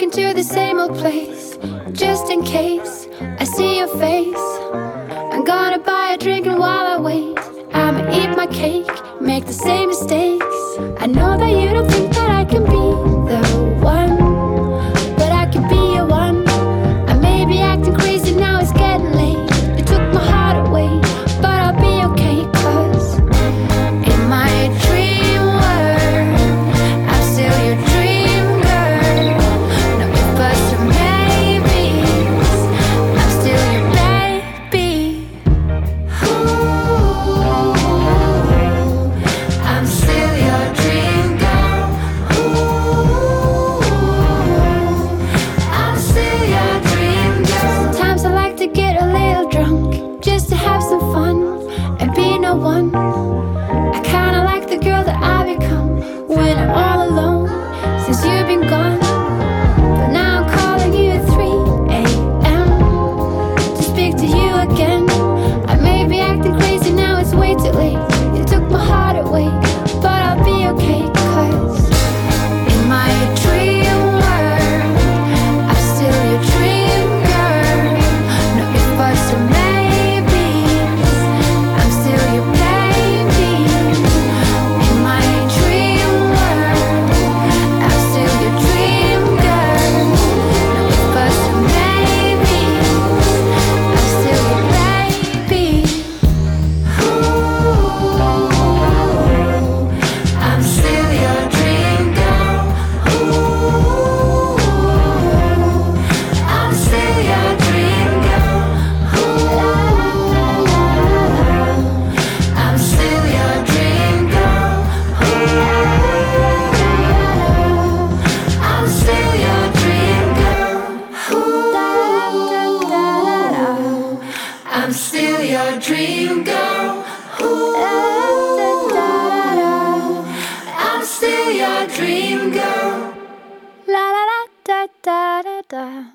into the same old place, just in case I see your face. I'm gonna buy a drink and while I wait, I'ma eat my cake, make the same mistakes. I know that you don't think that I can be the one, but I can be your one. I may be acting crazy now, it's getting late. You took my heart away, but I'll be okay, 'cause in my dream world, I'm still your dream girl. No if buts or maybes, I'm still your baby. Ooh, I'm still your dream girl. Ooh, I'm still your dream girl. Sometimes I like to get a little drunk, just to have some fun and be no one. I kinda like the girl that I become when I'm all alone, since you've been gone. But now I'm calling you at 3 a.m. to speak to you again. I may be acting crazy now, it's way too late. You took my heart away, but I'll be okay, 'cause in my dream world, I'm still your dream girl. No if buts or maybes, I'm still your baby. In my dream world, I'm still your dream girl. No if buts or maybes, I'm still your baby. Ooh, I'm still your dream girl. Ooh, I'm still your dream girl. Ooh, I'm still your dream girl. Ooh, I'm still your dream girl. Ooh, I'm still your dream girl. Ooh, I'm still your dream girl. La la la da da da da.